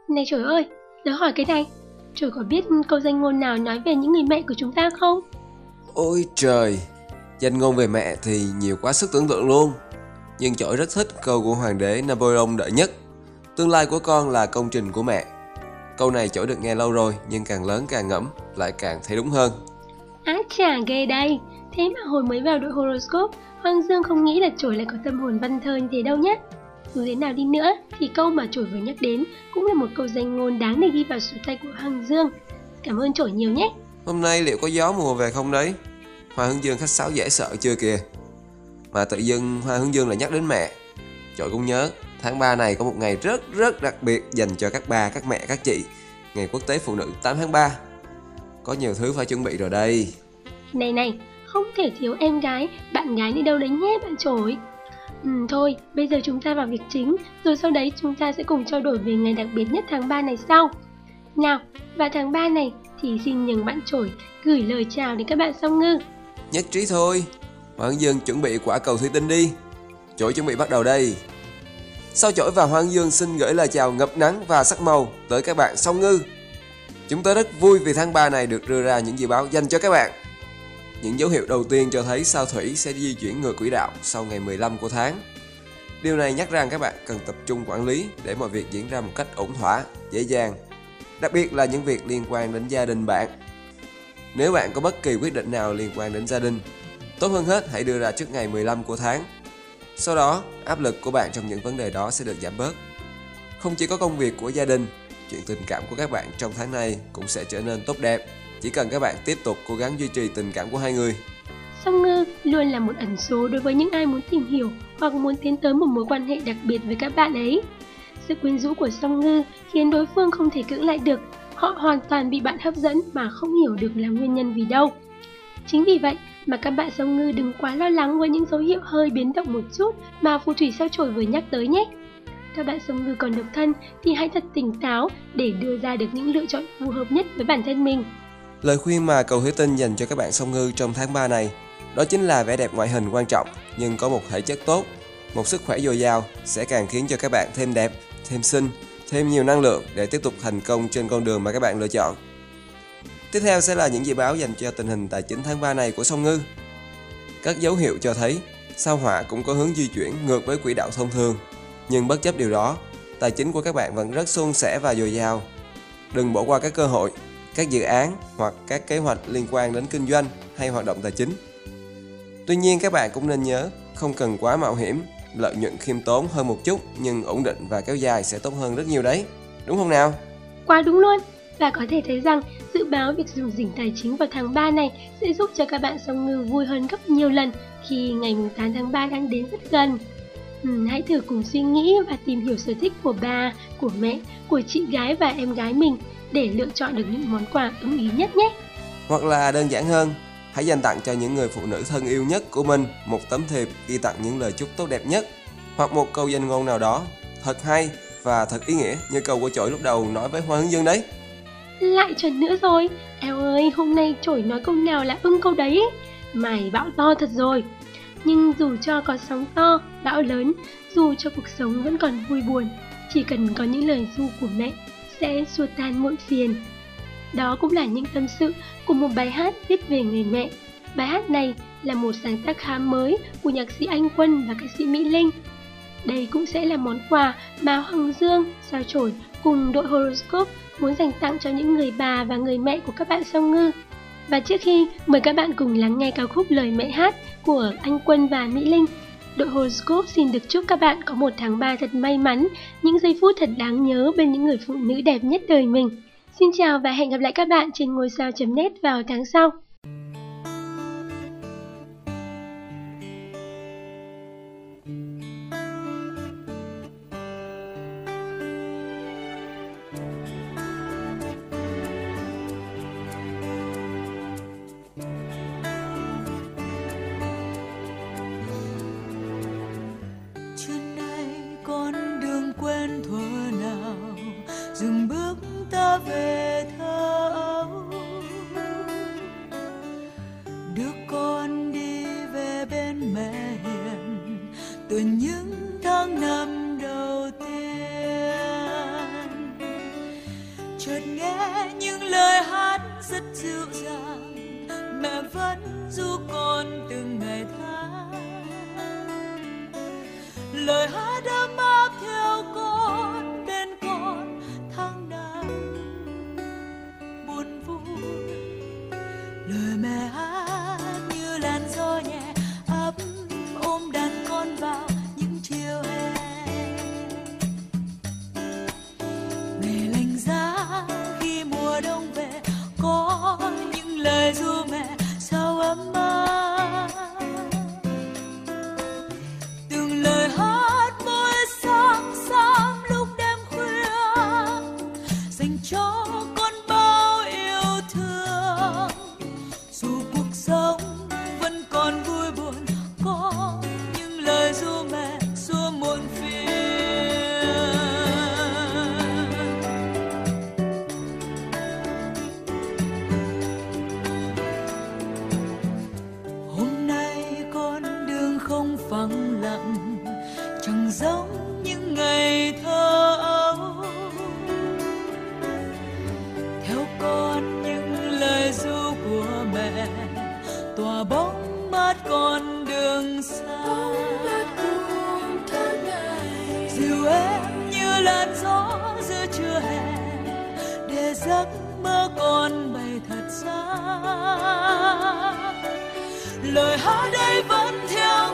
Này trời ơi, tớ hỏi cái này, trời có biết câu danh ngôn nào nói về những người mẹ của chúng ta không? Ôi trời, danh ngôn về mẹ thì nhiều quá sức tưởng tượng luôn. Nhưng Chổi rất thích câu của hoàng đế Napoleon đệ nhất: tương lai của con là công trình của mẹ. Câu này Chổi được nghe lâu rồi, nhưng càng lớn càng ngẫm, lại càng thấy đúng hơn. Á chà ghê đây, thế mà hồi mới vào đội horoscope, Hoàng Dương không nghĩ là Chổi lại có tâm hồn văn thơ như thế đâu nhé. Dù thế nào đi nữa thì câu mà Chổi vừa nhắc đến cũng là một câu danh ngôn đáng để ghi vào sổ tay của Hoàng Dương. Cảm ơn Chổi nhiều nhé. Hôm nay liệu có gió mùa về không đấy? Hoa hướng dương khách sáo dễ sợ chưa kìa. Mà tự dưng Hoa hướng dương lại nhắc đến mẹ. Chổi cũng nhớ, tháng 3 này có một ngày rất đặc biệt dành cho các ba, các mẹ, các chị. Ngày Quốc tế Phụ nữ 8 tháng 3. Có nhiều thứ phải chuẩn bị rồi đây. Này, không thể thiếu em gái, bạn gái đi đâu đấy nhé bạn Chổi. Thôi, bây giờ chúng ta vào việc chính, rồi sau đấy chúng ta sẽ cùng trao đổi về ngày đặc biệt nhất tháng 3 này sau. Nào, vào tháng 3 này thì xin nhường bạn Chổi gửi lời chào đến các bạn song ngư. Nhất trí thôi. Hoa hướng dương chuẩn bị quả cầu thủy tinh đi. Chổi chuẩn bị bắt đầu đây. Sau Chổi và Hoa hướng dương xin gửi lời chào ngập nắng và sắc màu tới các bạn song ngư. Chúng tôi rất vui vì tháng 3 này được đưa ra những dự báo dành cho các bạn. Những dấu hiệu đầu tiên cho thấy sao thủy sẽ di chuyển ngược quỹ đạo sau ngày 15 của tháng. Điều này nhắc rằng các bạn cần tập trung quản lý để mọi việc diễn ra một cách ổn thỏa, dễ dàng. Đặc biệt là những việc liên quan đến gia đình bạn. Nếu bạn có bất kỳ quyết định nào liên quan đến gia đình, tốt hơn hết hãy đưa ra trước ngày 15 của tháng. Sau đó, áp lực của bạn trong những vấn đề đó sẽ được giảm bớt. Không chỉ có công việc của gia đình, chuyện tình cảm của các bạn trong tháng này cũng sẽ trở nên tốt đẹp. Chỉ cần các bạn tiếp tục cố gắng duy trì tình cảm của hai người. Song ngư luôn là một ẩn số đối với những ai muốn tìm hiểu hoặc muốn tiến tới một mối quan hệ đặc biệt với các bạn ấy. Sự quyến rũ của song ngư khiến đối phương không thể cưỡng lại được, họ hoàn toàn bị bạn hấp dẫn mà không hiểu được là nguyên nhân vì đâu. Chính vì vậy mà các bạn song ngư đừng quá lo lắng với những dấu hiệu hơi biến động một chút mà phù thủy sao Chổi vừa nhắc tới nhé. Các bạn song ngư còn độc thân thì hãy thật tỉnh táo để đưa ra được những lựa chọn phù hợp nhất với bản thân mình. Lời khuyên mà cầu thủy tinh dành cho các bạn song ngư trong tháng 3 này, đó chính là vẻ đẹp ngoại hình quan trọng, nhưng có một thể chất tốt, một sức khỏe dồi dào sẽ càng khiến cho các bạn thêm đẹp, thêm xinh, thêm nhiều năng lượng để tiếp tục thành công trên con đường mà các bạn lựa chọn. Tiếp theo sẽ là những dự báo dành cho tình hình tài chính tháng 3 này của song ngư. Các dấu hiệu cho thấy sao hỏa cũng có hướng di chuyển ngược với quỹ đạo thông thường, nhưng bất chấp điều đó, tài chính của các bạn vẫn rất suôn sẻ và dồi dào. Đừng bỏ qua các cơ hội, các dự án hoặc các kế hoạch liên quan đến kinh doanh hay hoạt động tài chính. Tuy nhiên các bạn cũng nên nhớ, không cần quá mạo hiểm, lợi nhuận khiêm tốn hơn một chút nhưng ổn định và kéo dài sẽ tốt hơn rất nhiều đấy. Đúng không nào? Quá đúng luôn, và có thể thấy rằng dự báo việc dùng dỉnh tài chính vào tháng 3 này sẽ giúp cho các bạn song ngư vui hơn gấp nhiều lần khi ngày 8 tháng 3 đang đến rất gần. Hãy thử cùng suy nghĩ và tìm hiểu sở thích của bà, của mẹ, của chị gái và em gái mình để lựa chọn được những món quà ưng ý nhất nhé. Hoặc là đơn giản hơn, hãy dành tặng cho những người phụ nữ thân yêu nhất của mình một tấm thiệp ghi tặng những lời chúc tốt đẹp nhất, hoặc một câu danh ngôn nào đó thật hay và thật ý nghĩa như câu của Chổi lúc đầu nói với Hoa hướng dương đấy. Lại chuẩn nữa rồi, eo ơi, hôm nay Chổi nói câu nào là ưng câu đấy. Mày bão to thật rồi. Nhưng dù cho có sóng to, bão lớn, dù cho cuộc sống vẫn còn vui buồn, chỉ cần có những lời ru của mẹ sẽ xua tan muộn phiền. Đó cũng là những tâm sự của một bài hát viết về người mẹ. Bài hát này là một sáng tác khá mới của nhạc sĩ Anh Quân và ca sĩ Mỹ Linh. Đây cũng sẽ là món quà mà Hoàng Dương, sao Chổi cùng đội horoscope muốn dành tặng cho những người bà và người mẹ của các bạn song ngư. Và trước khi mời các bạn cùng lắng nghe ca khúc Lời Mẹ Hát của Anh Quân và Mỹ Linh, đội horoscope xin được chúc các bạn có một tháng 3 thật may mắn, những giây phút thật đáng nhớ bên những người phụ nữ đẹp nhất đời mình. Xin chào và hẹn gặp lại các bạn trên ngôi sao.net vào tháng sau. Trên đây con đường quen thuở nào dừng bước ta về thâu, chợt nghe những lời hát rất dịu dàng, mẹ vẫn ru con từng ngày tháng. Lời hát ấm áp theo con, bên con tháng năm buồn vui. Lời mẹ hát như làn gió nhẹ ấm ôm đàn con vào những chiều hè. Ngày lạnh giá khi mùa đông về, có những lời ru mẹ sao ấm áp. Từng lời hát mỗi sáng sớm lúc đêm khuya, dành cho con bao yêu thương. Dù cuộc sống vẫn còn vui buồn, có những lời ru mẹ xua muộn phiền. Hôm nay con đường không phẳng lặng, chẳng giống những ngày thơ ấu. Theo con những lời ru của mẹ, tỏa bóng mát con đường xa. Dìu em như làn gió giữa trưa hè, để giấc mơ con bay thật xa. Lời hát ấy vẫn theo